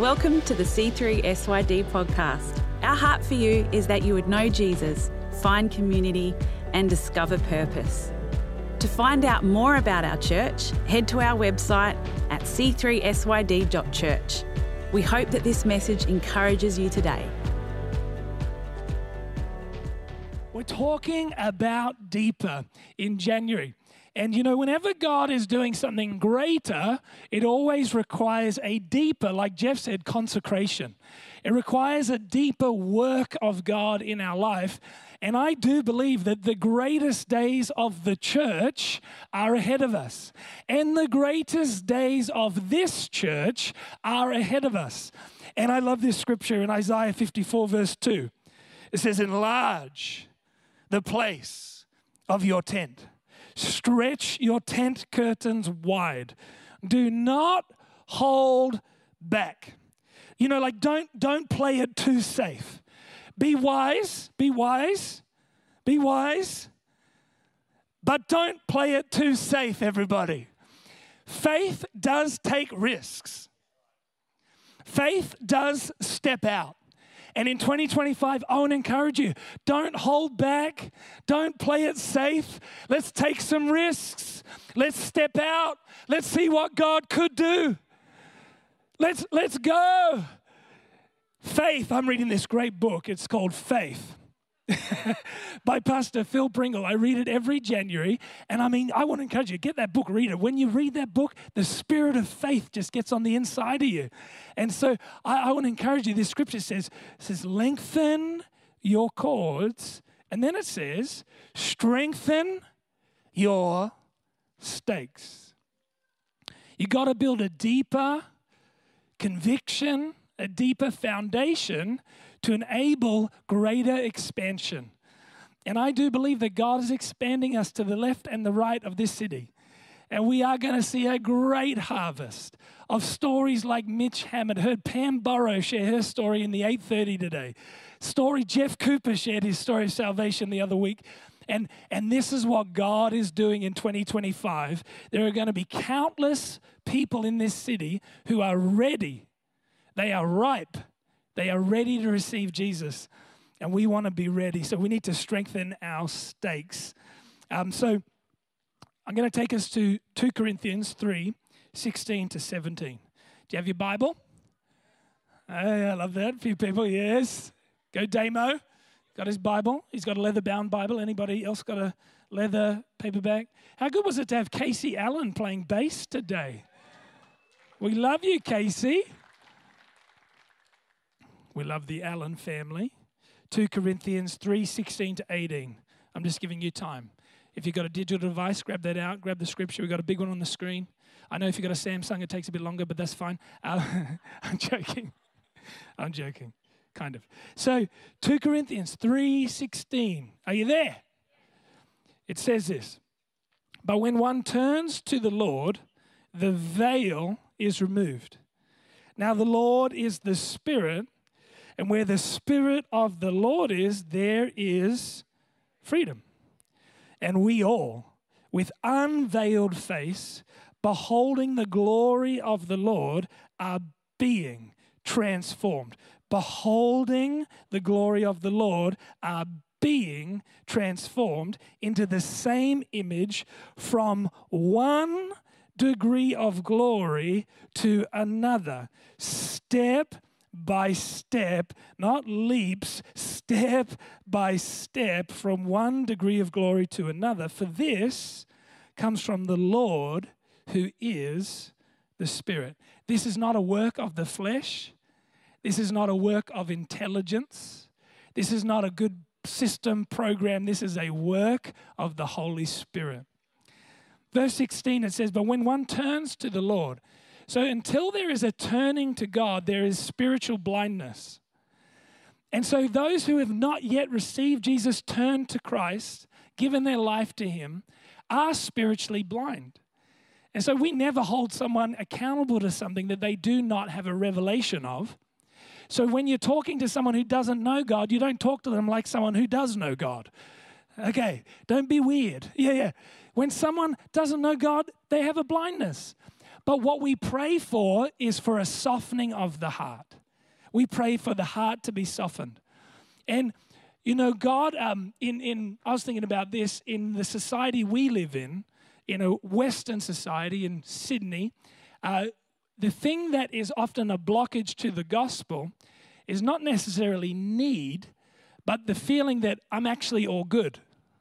Welcome to the C3SYD podcast. Our heart for you is that you would know Jesus, find community, and discover purpose. To find out more about our church, head to our website at c3syd.church. We hope that this message encourages you today. We're talking about deeper in January. And you know, whenever God is doing something greater, it always requires a deeper, like Jeff said, consecration. It requires a deeper work of God in our life. And I do believe that the greatest days of the church are ahead of us. And the greatest days of this church are ahead of us. And I love this scripture in Isaiah 54 verse 2. It says, enlarge the place of your tent. Stretch your tent curtains wide. Do not hold back. You know, like don't play it too safe. Be wise, but don't play it too safe, everybody. Faith does take risks. Faith does step out. And in 2025, I want to encourage you, don't hold back. Don't play it safe. Let's take some risks. Let's step out. Let's see what God could do. Let's go. Faith, I'm reading this great book. It's called Faith by Pastor Phil Pringle. I read it every January. And I want to encourage you, get that book, read it. When you read that book, the spirit of faith just gets on the inside of you. And so I want to encourage you. This scripture says, lengthen your cords. And then it says, strengthen your stakes. You got to build a deeper conviction, a deeper foundation to enable greater expansion. And I do believe that God is expanding us to the left and the right of this city. And we are going to see a great harvest of stories like Mitch Hammond. Heard Pam Burrow share her story in the 8:30 today. Jeff Cooper shared his story of salvation the other week. And this is what God is doing in 2025. There are going to be countless people in this city who are ready. They are ripe. They are ready to receive Jesus, and we want to be ready. So we need to strengthen our stakes. So I'm going to take us to 2 Corinthians 3, 16 to 17. Do you have your Bible? I love that. A few people, yes. Go Damo. Got his Bible. He's got a leather-bound Bible. Anybody else got a leather paperback? How good was it to have Casey Allen playing bass today? We love you, Casey. We love the Allen family. 2 Corinthians 3, 16 to 18. I'm just giving you time. If you've got a digital device, grab that out. Grab the scripture. We've got a big one on the screen. I know if you've got a Samsung, it takes a bit longer, but that's fine. I'm joking. I'm joking, kind of. So 2 Corinthians 3, 16. Are you there? It says this. But when one turns to the Lord, the veil is removed. Now the Lord is the Spirit, and where the Spirit of the Lord is, there is freedom. And we all, with unveiled face, beholding the glory of the Lord, are being transformed. Beholding the glory of the Lord, are being transformed into the same image from one degree of glory to another, step by step, not leaps, step by step from one degree of glory to another. For this comes from the Lord who is the Spirit. This is not a work of the flesh. This is not a work of intelligence. This is not a good system program. This is a work of the Holy Spirit. Verse 16, it says, but when one turns to the Lord, so until there is a turning to God, there is spiritual blindness. And so those who have not yet received Jesus, turned to Christ, given their life to Him, are spiritually blind. And so we never hold someone accountable to something that they do not have a revelation of. So when you're talking to someone who doesn't know God, you don't talk to them like someone who does know God. Okay, don't be weird. Yeah. When someone doesn't know God, they have a blindness. But what we pray for is for a softening of the heart. We pray for the heart to be softened. And, you know, God, I was thinking about this, in the society we live in a Western society in Sydney, the thing that is often a blockage to the gospel is not necessarily need, but the feeling that I'm actually all good.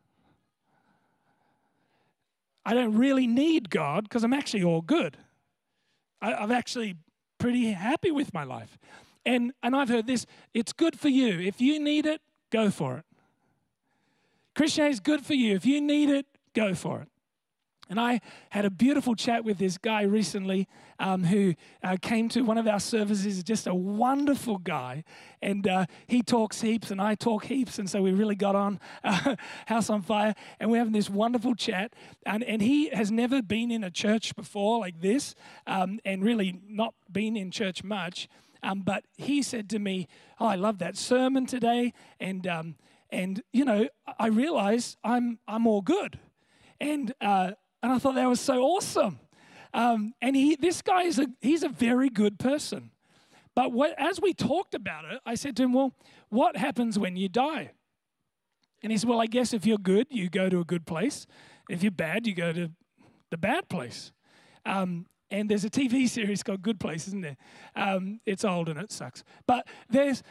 I don't really need God because I'm actually all good. I'm actually pretty happy with my life. And I've heard this, it's good for you. If you need it, go for it. Christianity is good for you. If you need it, go for it. And I had a beautiful chat with this guy recently who came to one of our services, just a wonderful guy. And he talks heaps and I talk heaps. And so we really got on House on Fire. And we're having this wonderful chat. And he has never been in a church before like this and really not been in church much. But he said to me, oh, I love that sermon today. And you know, I realize I'm all good. And I thought that was so awesome. And this guy he's a very good person. But as we talked about it, I said to him, well, what happens when you die? And he said, well, I guess if you're good, you go to a good place. If you're bad, you go to the bad place. And there's a TV series called Good Place, isn't there? It's old and it sucks. But there's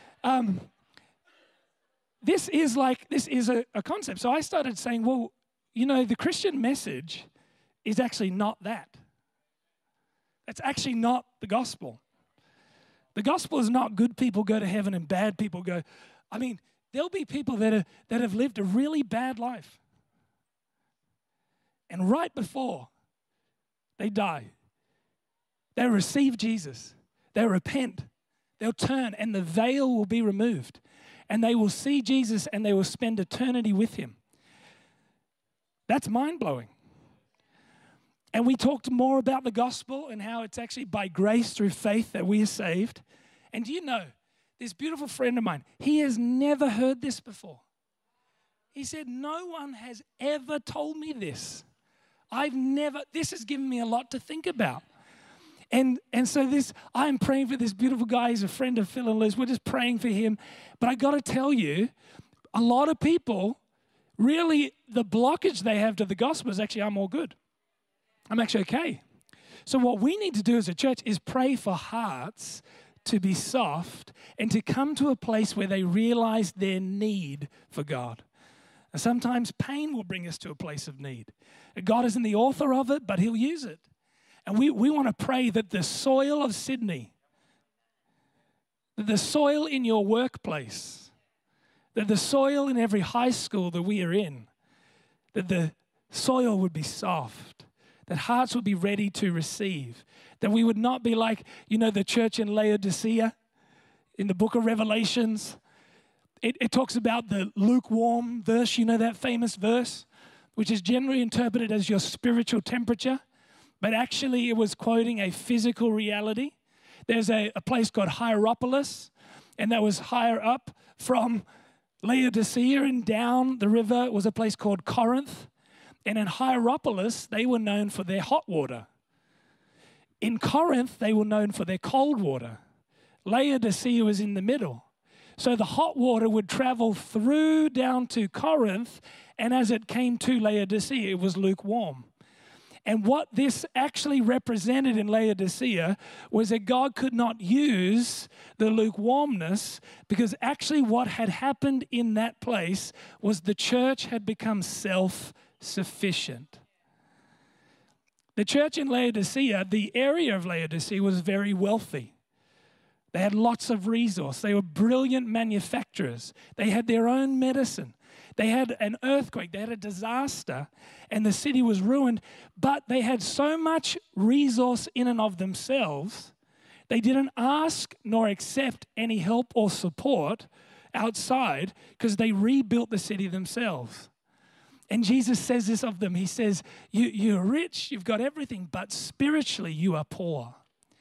this is a concept. So I started saying, well, you know, the Christian message is actually not that. That's actually not the gospel. The gospel is not good people go to heaven and bad people go. I mean, there'll be people that have lived a really bad life. And right before they die, they receive Jesus. They repent. They'll turn and the veil will be removed. And they will see Jesus and they will spend eternity with him. That's mind-blowing. And we talked more about the gospel and how it's actually by grace through faith that we are saved. And do you know, this beautiful friend of mine, he has never heard this before. He said, no one has ever told me this. This has given me a lot to think about. And so I'm praying for this beautiful guy. He's a friend of Phil and Liz. We're just praying for him. But I got to tell you, a lot of people, really the blockage they have to the gospel is actually, I'm all good. I'm actually okay. So what we need to do as a church is pray for hearts to be soft and to come to a place where they realize their need for God. And sometimes pain will bring us to a place of need. God isn't the author of it, but he'll use it. And we want to pray that the soil of Sydney, that the soil in your workplace, that the soil in every high school that we are in, that the soil would be soft, that hearts would be ready to receive, that we would not be like, you know, the church in Laodicea in the book of Revelations. It talks about the lukewarm verse, you know, that famous verse, which is generally interpreted as your spiritual temperature, but actually it was quoting a physical reality. There's a place called Hierapolis, and that was higher up from Laodicea, and down the river was a place called Corinth. And in Hierapolis, they were known for their hot water. In Corinth, they were known for their cold water. Laodicea was in the middle. So the hot water would travel through down to Corinth, and as it came to Laodicea, it was lukewarm. And what this actually represented in Laodicea was that God could not use the lukewarmness, because actually what had happened in that place was the church had become self-sufficient. The church in Laodicea, the area of Laodicea, was very wealthy. They had lots of resource. They were brilliant manufacturers. They had their own medicine. They had an earthquake. They had a disaster, and the city was ruined. But they had so much resource in and of themselves, they didn't ask nor accept any help or support outside, because they rebuilt the city themselves. And Jesus says this of them. He says, you're rich, you've got everything, but spiritually you are poor.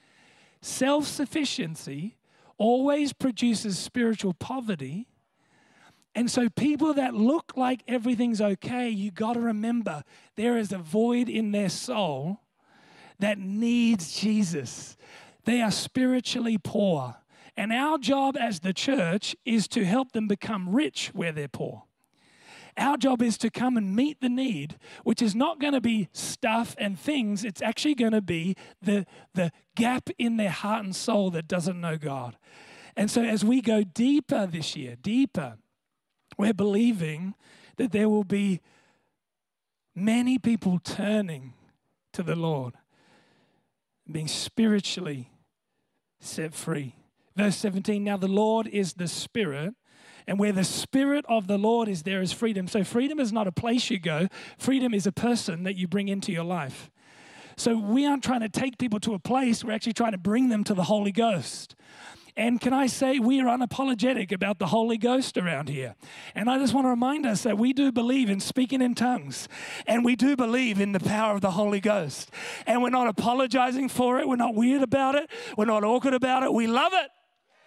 Self-sufficiency always produces spiritual poverty. And so people that look like everything's okay, you got to remember there is a void in their soul that needs Jesus. They are spiritually poor. And our job as the church is to help them become rich where they're poor. Our job is to come and meet the need, which is not going to be stuff and things. It's actually going to be the gap in their heart and soul that doesn't know God. And so as we go deeper this year, we're believing that there will be many people turning to the Lord, being spiritually set free. Verse 17, now the Lord is the Spirit, and where the Spirit of the Lord is, there is freedom. So freedom is not a place you go. Freedom is a person that you bring into your life. So we aren't trying to take people to a place. We're actually trying to bring them to the Holy Ghost. And can I say we are unapologetic about the Holy Ghost around here. And I just want to remind us that we do believe in speaking in tongues. And we do believe in the power of the Holy Ghost. And we're not apologizing for it. We're not weird about it. We're not awkward about it. We love it.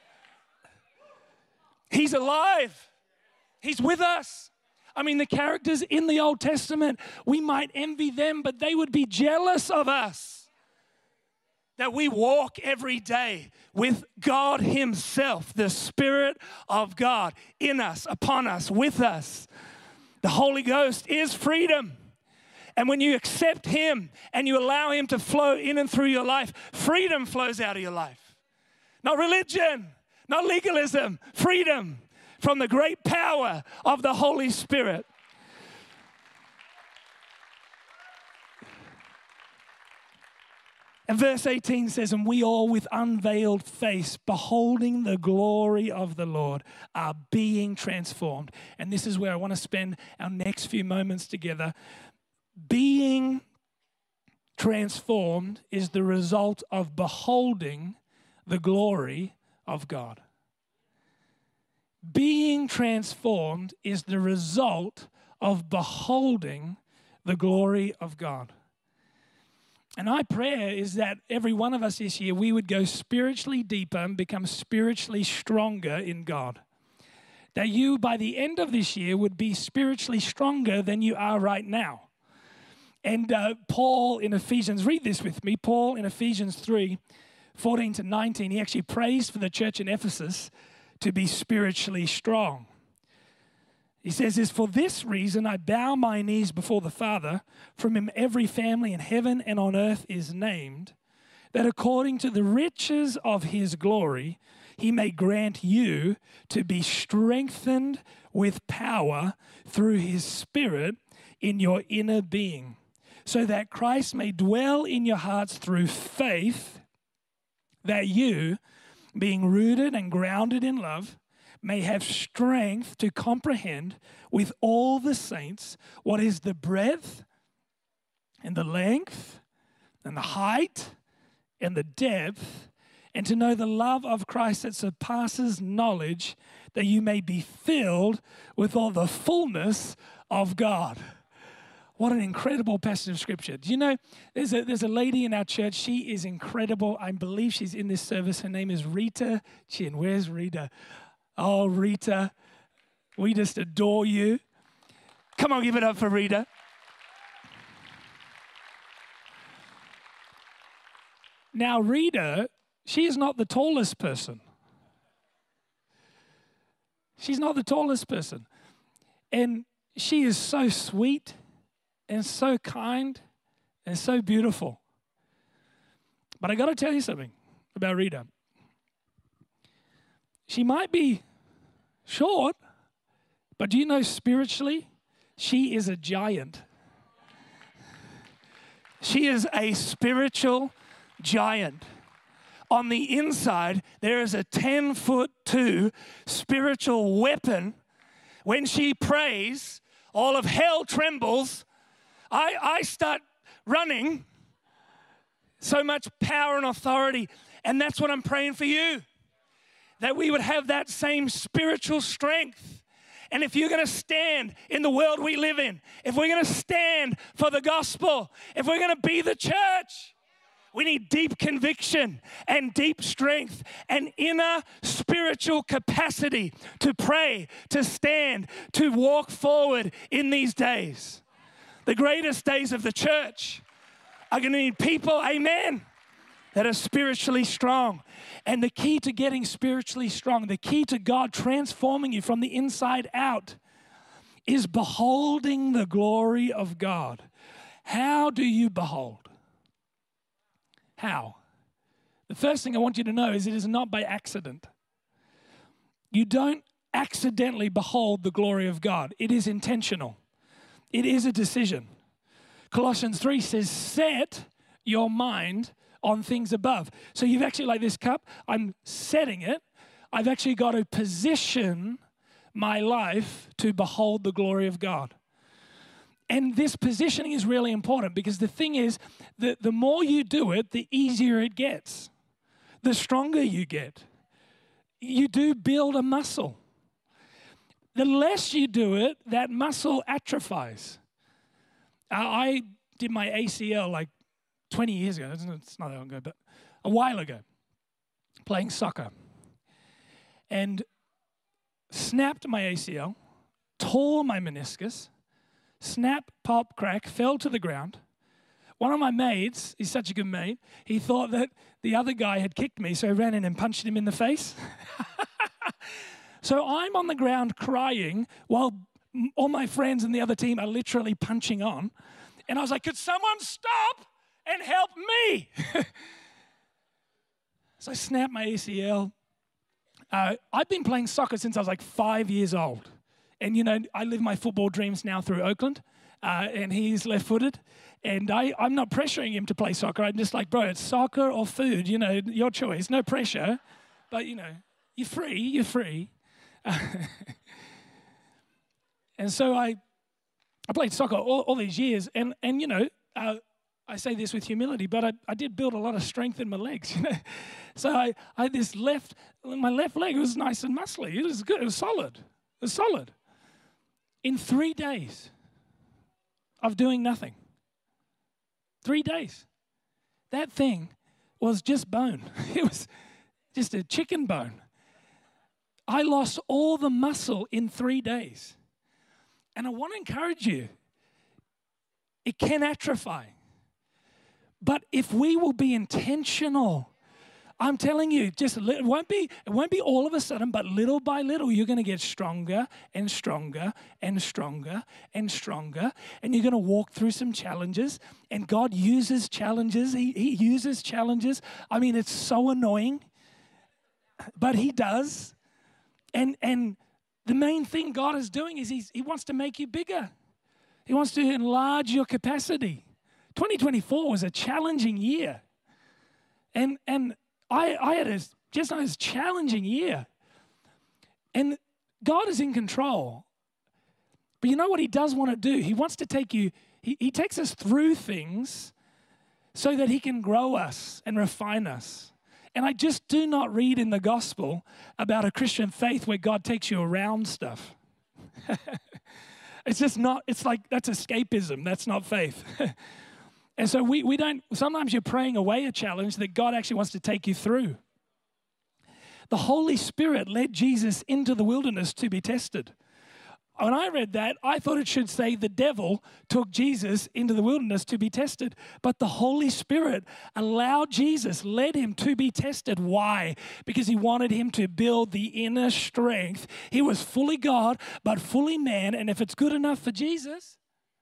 He's alive. He's with us. I mean, the characters in the Old Testament, we might envy them, but they would be jealous of us. That we walk every day with God Himself, the Spirit of God in us, upon us, with us. The Holy Ghost is freedom. And when you accept Him and you allow Him to flow in and through your life, freedom flows out of your life. Not religion, not legalism, freedom from the great power of the Holy Spirit. And verse 18 says, and we all with unveiled face, beholding the glory of the Lord, are being transformed. And this is where I want to spend our next few moments together. Being transformed is the result of beholding the glory of God. Being transformed is the result of beholding the glory of God. And my prayer is that every one of us this year, we would go spiritually deeper and become spiritually stronger in God. That you, by the end of this year, would be spiritually stronger than you are right now. And Paul in Ephesians, read this with me, Paul in Ephesians 3:14 to 19, he actually prays for the church in Ephesus to be spiritually strong. He says this, for this reason I bow my knees before the Father, from whom every family in heaven and on earth is named, that according to the riches of His glory, He may grant you to be strengthened with power through His Spirit in your inner being, so that Christ may dwell in your hearts through faith, that you, being rooted and grounded in love, may have strength to comprehend with all the saints what is the breadth and the length and the height and the depth, and to know the love of Christ that surpasses knowledge, that you may be filled with all the fullness of God. What an incredible passage of Scripture. Do you know, there's a lady in our church. She is incredible. I believe she's in this service. Her name is Rita Chin. Where's Rita? Oh, Rita, we just adore you. Come on, give it up for Rita. Now, Rita, she is not the tallest person. She's not the tallest person. And she is so sweet and so kind and so beautiful. But I got to tell you something about Rita. She might be short, but do you know spiritually, she is a giant. She is a spiritual giant. On the inside, there is a 10'2" spiritual weapon. When she prays, all of hell trembles. I start running. So much power and authority. And that's what I'm praying for you. That we would have that same spiritual strength. And if you're going to stand in the world we live in, if we're going to stand for the gospel, if we're going to be the church, we need deep conviction and deep strength and inner spiritual capacity to pray, to stand, to walk forward in these days. The greatest days of the church I'm going to need people, amen, that are spiritually strong. And the key to getting spiritually strong, the key to God transforming you from the inside out is beholding the glory of God. How do you behold? How? The first thing I want you to know is it is not by accident. You don't accidentally behold the glory of God. It is intentional. It is a decision. Colossians 3 says, set your mind on things above. So you've actually, like this cup, I'm setting it. I've actually got to position my life to behold the glory of God. And this positioning is really important because the thing is that the more you do it, the easier it gets. The stronger you get. You do build a muscle. The less you do it, that muscle atrophies. I did my ACL like 20 years ago. It's not that long ago, but a while ago, playing soccer. And snapped my ACL, tore my meniscus, snap, pop, crack, fell to the ground. One of my mates, he's such a good mate, he thought that the other guy had kicked me, so he ran in and punched him in the face. So I'm on the ground crying while all my friends and the other team are literally punching on. And I was like, could someone stop and help me? So I snapped my ACL. I've been playing soccer since I was like 5 years old. And, you know, I live my football dreams now through Oakland. And he's left-footed. And I'm not pressuring him to play soccer. I'm just like, bro, it's soccer or food, you know, your choice. No pressure. But, you know, you're free. And so I played soccer all these years. And you know, I say this with humility, but I did build a lot of strength in my legs. You know? So I had this my left leg was nice and muscly. It was good. It was solid. In 3 days of doing nothing. 3 days. That thing was just bone. It was just a chicken bone. I lost all the muscle in 3 days. And I want to encourage you, it can atrophy. But if we will be intentional, I'm telling you, it won't be all of a sudden, but little by little, you're going to get stronger and stronger and stronger and stronger. And you're going to walk through some challenges. And God uses challenges. He uses challenges. I mean, it's so annoying, but He does. And the main thing God is doing is He wants to make you bigger. He wants to enlarge your capacity. 2024 was a challenging year. And I had a challenging year. And God is in control. But you know what He does want to do? He wants to take you, He takes us through things so that He can grow us and refine us. And I just do not read in the gospel about a Christian faith where God takes you around stuff. It's just not, it's like, that's escapism. That's not faith. And so we don't, sometimes you're praying away a challenge that God actually wants to take you through. The Holy Spirit led Jesus into the wilderness to be tested. When I read that, I thought it should say the devil took Jesus into the wilderness to be tested. But the Holy Spirit allowed Jesus, led Him to be tested. Why? Because He wanted him to build the inner strength. He was fully God, but fully man. And if it's good enough for Jesus,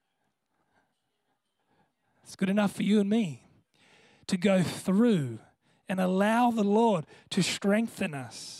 it's good enough for you and me to go through and allow the Lord to strengthen us.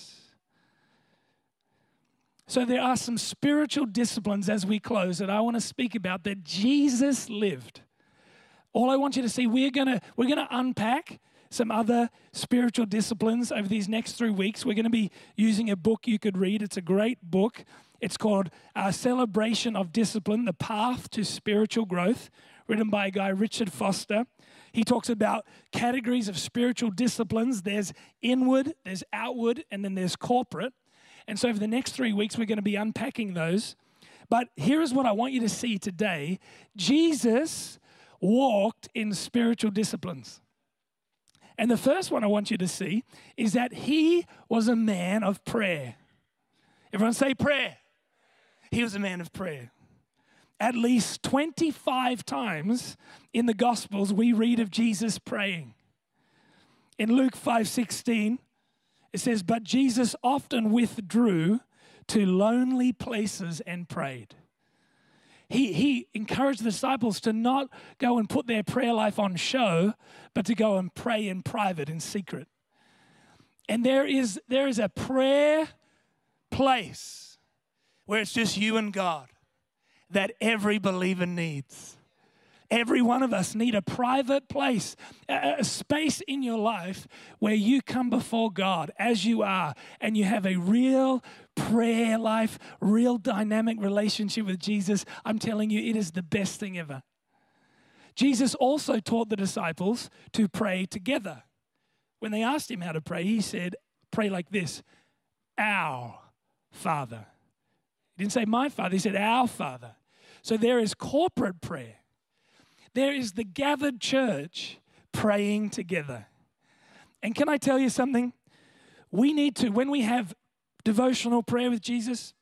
So there are some spiritual disciplines as we close that I want to speak about that Jesus lived. All I want you to see, we're gonna unpack some other spiritual disciplines over these next 3 weeks. We're going to be using a book you could read. It's a great book. It's called Celebration of Discipline, The Path to Spiritual Growth, written by a guy, Richard Foster. He talks about categories of spiritual disciplines. There's inward, there's outward, and then there's corporate. And so over the next 3 weeks, we're going to be unpacking those. But here is what I want you to see today. Jesus walked in spiritual disciplines. And the first one I want you to see is that He was a man of prayer. Everyone say prayer. He was a man of prayer. At least 25 times in the Gospels, we read of Jesus praying. In Luke 5:16, it says, "But Jesus often withdrew to lonely places and prayed." He encouraged the disciples to not go and put their prayer life on show, but to go and pray in private, in secret. And there is a prayer place where it's just you and God that every believer needs. Every one of us need a private place, a space in your life where you come before God as you are and you have a real prayer life, real dynamic relationship with Jesus. I'm telling you, it is the best thing ever. Jesus also taught the disciples to pray together. When they asked him how to pray, he said, pray like this, "Our Father." He didn't say my Father, he said our Father. So there is corporate prayer. There is the gathered church praying together. And can I tell you something? We need to, when we have devotional prayer with Jesus,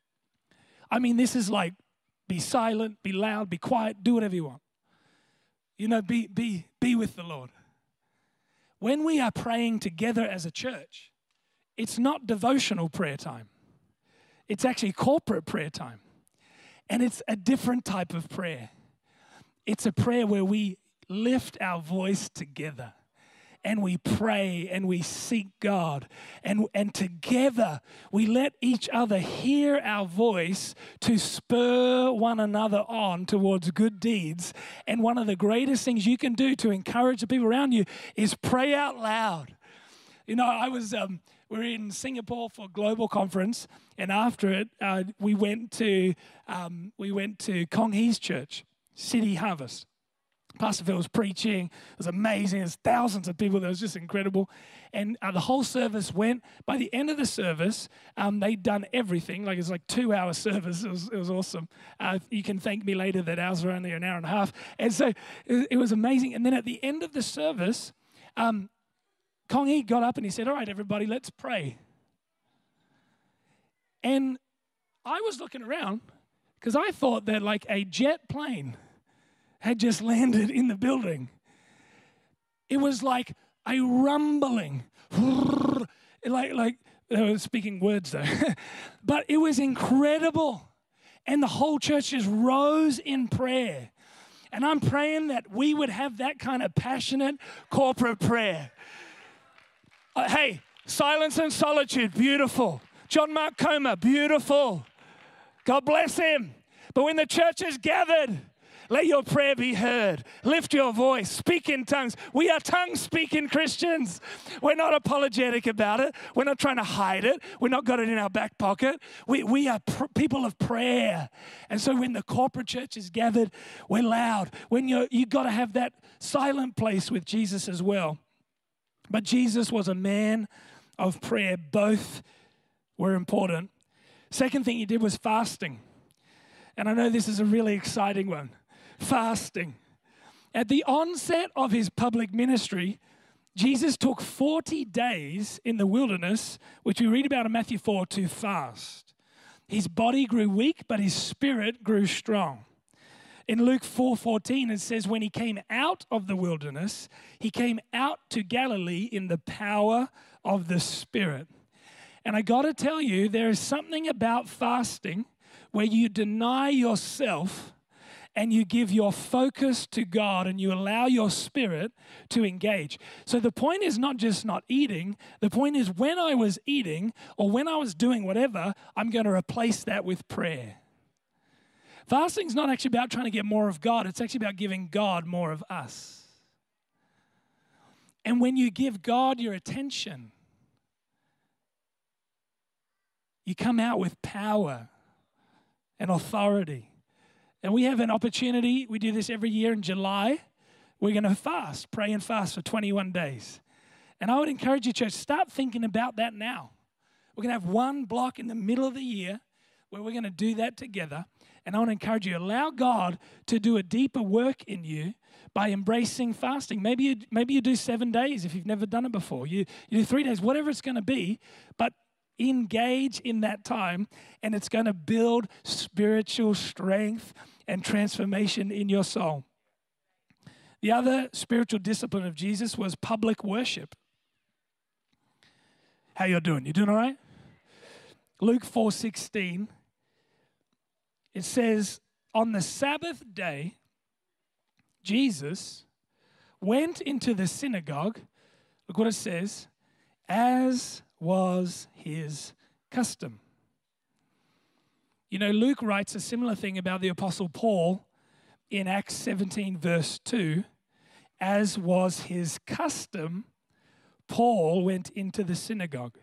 I mean, this is like be silent, be loud, be quiet, do whatever you want. You know, be with the Lord. When we are praying together as a church, it's not devotional prayer time. It's actually corporate prayer time. And it's a different type of prayer. It's a prayer where we lift our voice together and we pray and we seek God. And together we let each other hear our voice to spur one another on towards good deeds. And one of the greatest things you can do to encourage the people around you is pray out loud. You know, we were in Singapore for a global conference, and after it, we went to Kong Hee's church, City Harvest. Pastor Phil was preaching. It was amazing. There's thousands of people. That was just incredible. And the whole service went. By the end of the service, they'd done everything. Like, it was like 2-hour service. It was awesome. You can thank me later that ours were only an hour and a half. And so it was amazing. And then at the end of the service, Kong Hee got up and he said, "All right, everybody, let's pray." And I was looking around because I thought that like a jet plane had just landed in the building. It was like a rumbling, like they were speaking words though, but it was incredible. And the whole church just rose in prayer. And I'm praying that we would have that kind of passionate corporate prayer. Hey, Silence and Solitude, beautiful. John Mark Comer, beautiful. God bless him. But when the church is gathered, let your prayer be heard. Lift your voice. Speak in tongues. We are tongue-speaking Christians. We're not apologetic about it. We're not trying to hide it. We're not got it in our back pocket. We are people of prayer. And so when the corporate church is gathered, we're loud. When you got to have that silent place with Jesus as well. But Jesus was a man of prayer. Both were important. Second thing he did was fasting. And I know this is a really exciting one. Fasting. At the onset of his public ministry, Jesus took 40 days in the wilderness, which we read about in Matthew 4, to fast. His body grew weak, but his spirit grew strong. In Luke 4:14, it says, when he came out of the wilderness, he came out to Galilee in the power of the Spirit. And I got to tell you, there is something about fasting where you deny yourself and you give your focus to God and you allow your spirit to engage. So the point is not just not eating. The point is when I was eating or when I was doing whatever, I'm going to replace that with prayer. Fasting is not actually about trying to get more of God. It's actually about giving God more of us. And when you give God your attention, you come out with power and authority. And we have an opportunity. We do this every year in July. We're going to fast, pray and fast for 21 days. And I would encourage you, church, start thinking about that now. We're going to have one block in the middle of the year where we're going to do that together. And I want to encourage you, allow God to do a deeper work in you by embracing fasting. Maybe you do 7 days if you've never done it before. You do 3 days, whatever it's going to be. But Engage in that time, and it's going to build spiritual strength and transformation in your soul. The other spiritual discipline of Jesus was public worship. How you doing? You doing all right? Luke 4:16, it says, on the Sabbath day, Jesus went into the synagogue, look what it says, as was his custom. You know, Luke writes a similar thing about the Apostle Paul in Acts 17, verse 2. As was his custom, Paul went into the synagogue.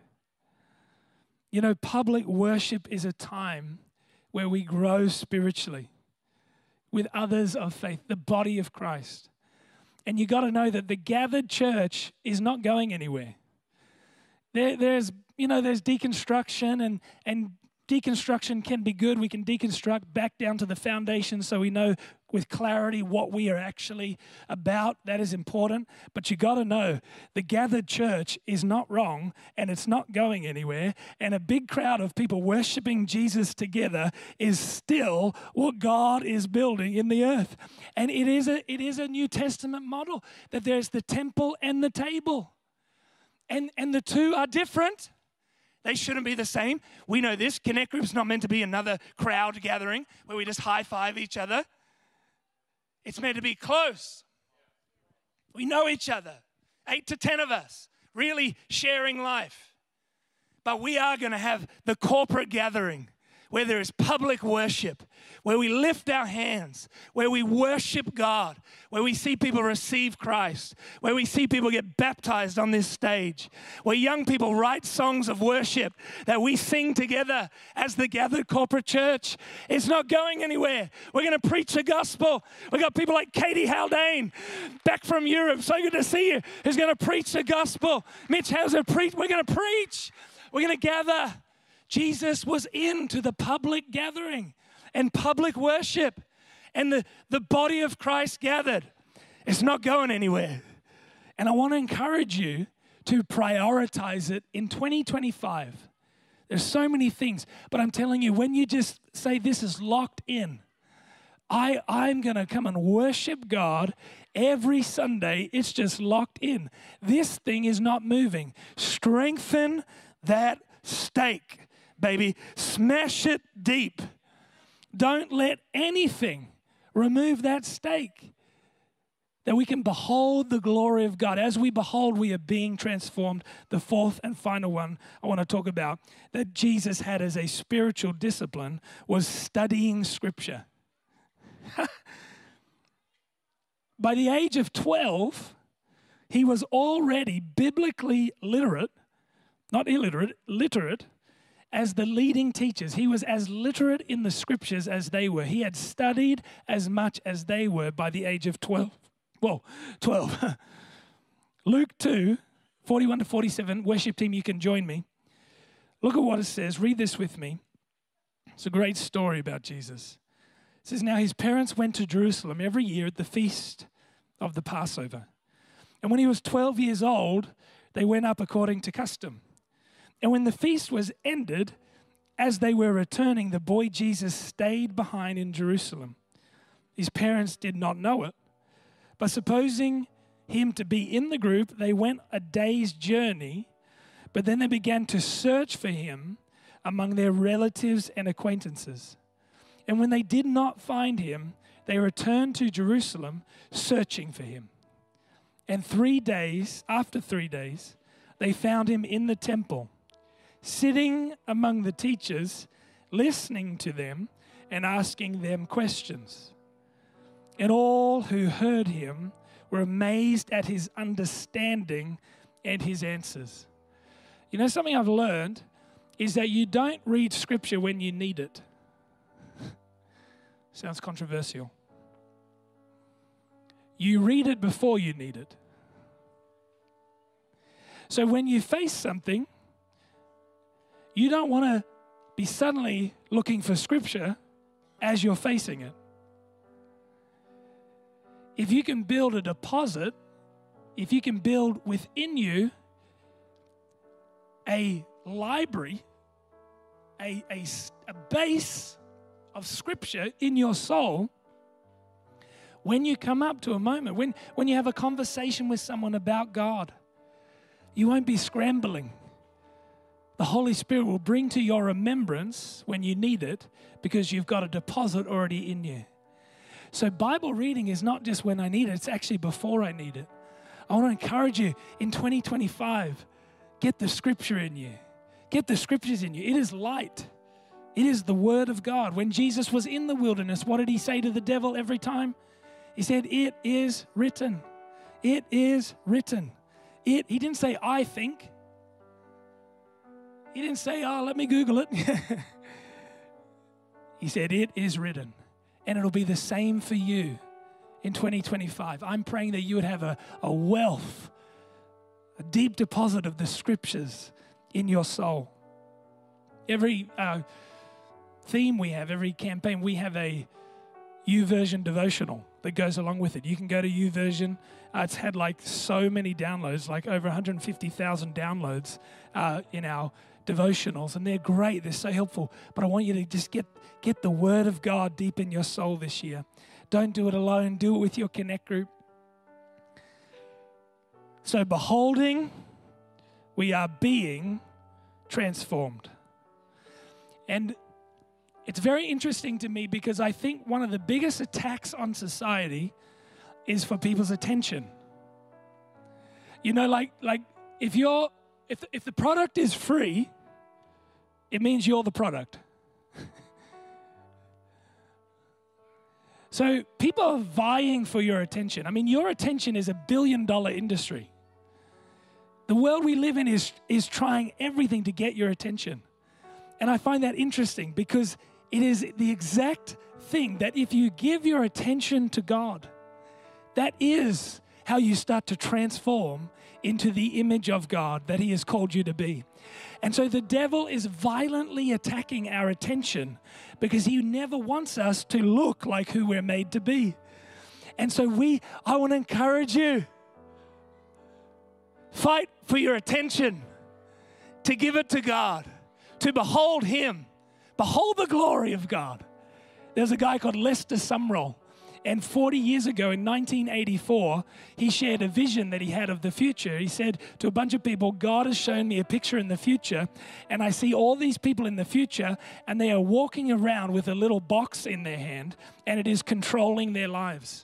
You know, public worship is a time where we grow spiritually with others of faith, the body of Christ. And you got to know that the gathered church is not going anywhere. There's deconstruction, and deconstruction can be good. We can deconstruct back down to the foundation so we know with clarity what we are actually about. That is important. But you got to know the gathered church is not wrong, and it's not going anywhere. And a big crowd of people worshiping Jesus together is still what God is building in the earth. And it is a New Testament model that there's the temple and the table. And the two are different. They shouldn't be the same. We know this. Connect Group's not meant to be another crowd gathering where we just high-five each other. It's meant to be close. We know each other. 8 to 10 of us really sharing life. But we are going to have the corporate gathering where there is public worship, where we lift our hands, where we worship God, where we see people receive Christ, where we see people get baptized on this stage, where young people write songs of worship that we sing together as the gathered corporate church. It's not going anywhere. We're going to preach the gospel. We've got people like Katie Haldane back from Europe. So good to see you. Who's going to preach the gospel. Mitch Hauser, preach. We're going to preach. We're going to gather. Jesus was into the public gathering and public worship, and the body of Christ gathered. It's not going anywhere. And I want to encourage you to prioritize it in 2025. There's so many things, but I'm telling you, when you just say this is locked in, I'm going to come and worship God every Sunday. It's just locked in. This thing is not moving. Strengthen that stake, baby. Smash it deep. Don't let anything remove that stake, that we can behold the glory of God. As we behold, we are being transformed. The fourth and final one I want to talk about that Jesus had as a spiritual discipline was studying Scripture. By the age of 12, he was already biblically literate, not illiterate, literate, as the leading teachers. He was as literate in the Scriptures as they were. He had studied as much as they were by the age of 12. Well, 12. Luke 2, 41 to 47. Worship team, you can join me. Look at what it says. Read this with me. It's a great story about Jesus. It says, now his parents went to Jerusalem every year at the feast of the Passover. And when he was 12 years old, they went up according to custom. And when the feast was ended, as they were returning, the boy Jesus stayed behind in Jerusalem. His parents did not know it, but supposing him to be in the group, they went a day's journey, but then they began to search for him among their relatives and acquaintances. And when they did not find him, they returned to Jerusalem searching for him. And after 3 days, they found him in the temple, sitting among the teachers, listening to them and asking them questions. And all who heard him were amazed at his understanding and his answers. You know, something I've learned is that you don't read Scripture when you need it. Sounds controversial. You read it before you need it. So when you face something, you don't want to be suddenly looking for Scripture as you're facing it. If you can build a deposit, if you can build within you a library, a base of Scripture in your soul, when you come up to a moment, when you have a conversation with someone about God, you won't be scrambling. The Holy Spirit will bring to your remembrance when you need it because you've got a deposit already in you. So Bible reading is not just when I need it, it's actually before I need it. I want to encourage you in 2025, get the Scripture in you. Get the Scriptures in you. It is light. It is the Word of God. When Jesus was in the wilderness, what did he say to the devil every time? He said, "It is written. It is written." He didn't say, "I think." He didn't say, "Oh, let me Google it." He said, "It is written." And it'll be the same for you in 2025. I'm praying that you would have a wealth, a deep deposit of the Scriptures in your soul. Every theme we have, every campaign, we have a YouVersion devotional that goes along with it. You can go to YouVersion. It's had like so many downloads, like over 150,000 downloads in our devotionals, and they're great. They're so helpful. But I want you to just get the Word of God deep in your soul this year. Don't do it alone. Do it with your Connect group. So beholding, we are being transformed. And it's very interesting to me because I think one of the biggest attacks on society is for people's attention. You know, like if the product is free, it means you're the product. So people are vying for your attention. I mean, your attention is $1 billion industry. The world we live in is trying everything to get your attention. And I find that interesting because it is the exact thing that if you give your attention to God, that is how you start to transform into the image of God that He has called you to be. And so the devil is violently attacking our attention because he never wants us to look like who we're made to be. And so I want to encourage you, fight for your attention, to give it to God, to behold Him, behold the glory of God. There's a guy called Lester Sumrall, and 40 years ago in 1984, he shared a vision that he had of the future. He said to a bunch of people, "God has shown me a picture in the future, and I see all these people in the future, and they are walking around with a little box in their hand, and it is controlling their lives."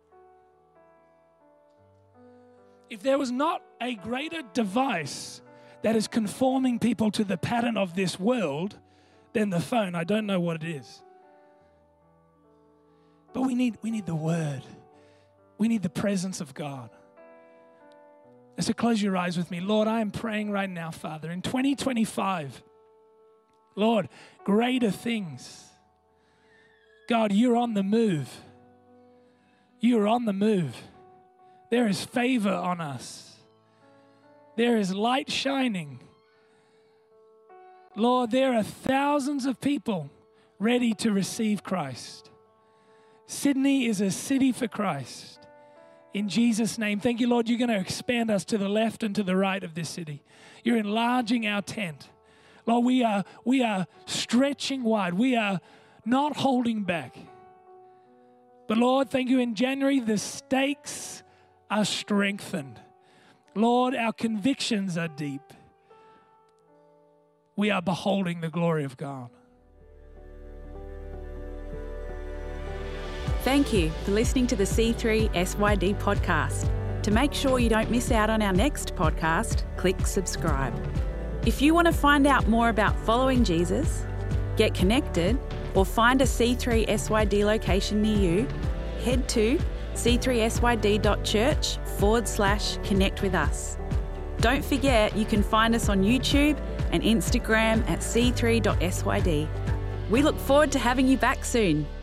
If there was not a greater device that is conforming people to the pattern of this world than the phone, I don't know what it is. But we need the Word. We need the presence of God. And so close your eyes with me. Lord, I am praying right now, Father, in 2025, Lord, greater things. God, you're on the move. You're on the move. There is favor on us. There is light shining. Lord, there are thousands of people ready to receive Christ. Sydney is a city for Christ. In Jesus' name, thank you, Lord, you're going to expand us to the left and to the right of this city. You're enlarging our tent. Lord, we are stretching wide. We are not holding back. But Lord, thank you, in January, the stakes are strengthened. Lord, our convictions are deep. We are beholding the glory of God. Thank you for listening to the C3 SYD podcast. To make sure you don't miss out on our next podcast, click subscribe. If you want to find out more about following Jesus, get connected, or find a C3 SYD location near you, head to c3syd.church/connect with us. Don't forget you can find us on YouTube and Instagram at c3.syd. We look forward to having you back soon.